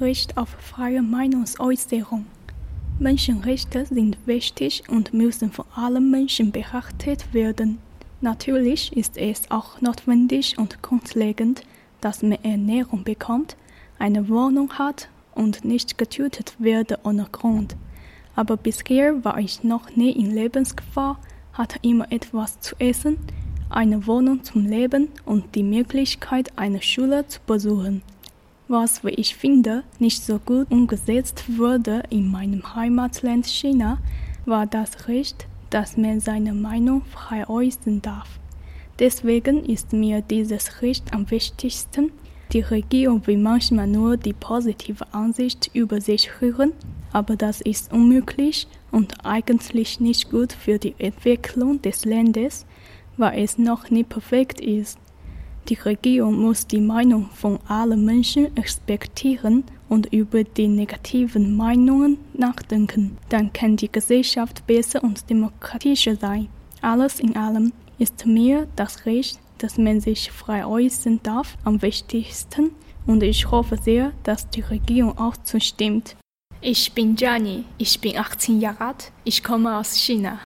Recht auf freie Meinungsäußerung. Menschenrechte sind wichtig und müssen von allen Menschen beachtet werden. Natürlich ist es auch notwendig und grundlegend, dass man Ernährung bekommt, eine Wohnung hat und nicht getötet wird ohne Grund. Aber bisher war ich noch nie in Lebensgefahr, hatte immer etwas zu essen, eine Wohnung zum Leben und die Möglichkeit, eine Schule zu besuchen. Was, wie ich finde, nicht so gut umgesetzt wurde in meinem Heimatland China, war das Recht, dass man seine Meinung frei äußern darf. Deswegen ist mir dieses Recht am wichtigsten. Die Regierung will manchmal nur die positive Ansicht über sich hören, aber das ist unmöglich und eigentlich nicht gut für die Entwicklung des Landes, weil es noch nicht perfekt ist. Die Regierung muss die Meinung von allen Menschen respektieren und über die negativen Meinungen nachdenken. Dann kann die Gesellschaft besser und demokratischer sein. Alles in allem ist mir das Recht, dass man sich frei äußern darf, am wichtigsten und ich hoffe sehr, dass die Regierung auch zustimmt. Ich bin Gianni, ich bin 18 Jahre alt, ich komme aus China.